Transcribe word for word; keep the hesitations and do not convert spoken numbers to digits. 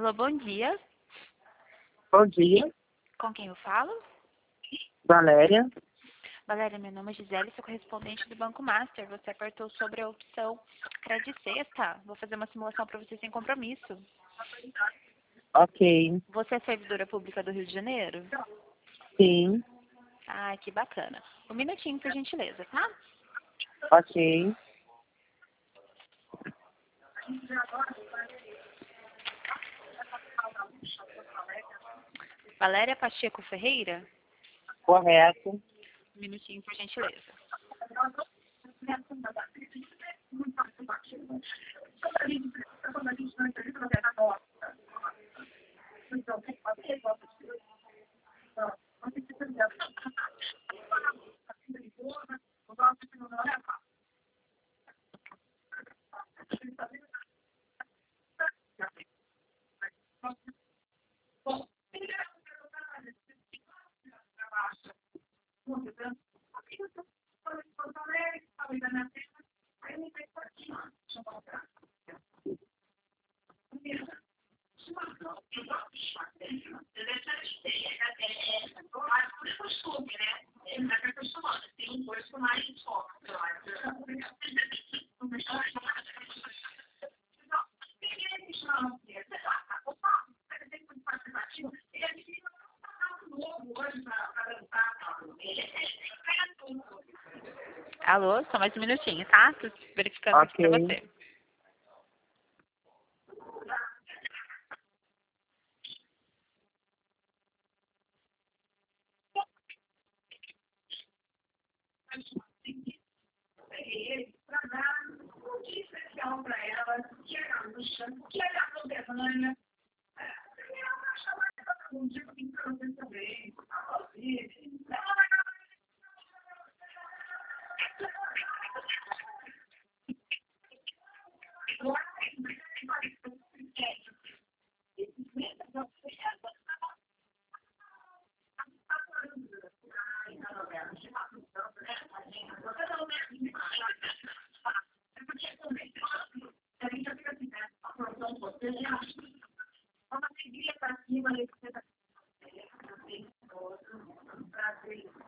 Alô, bom dia. Bom dia, Com quem eu falo? Valéria. Valéria, meu nome é Gisele, sou correspondente do Banco Master. Você apertou sobre a opção Crédito Sexta. Vou fazer uma simulação para você sem compromisso. Ok, Você é servidora pública do Rio de Janeiro? sim, Ah, que bacana. Um minutinho, por gentileza, tá? ok, Valéria Pacheco Ferreira? correto. Um minutinho, por gentileza. Alô, só mais um minutinho, tá? Tô verificando aqui pra Ok. você.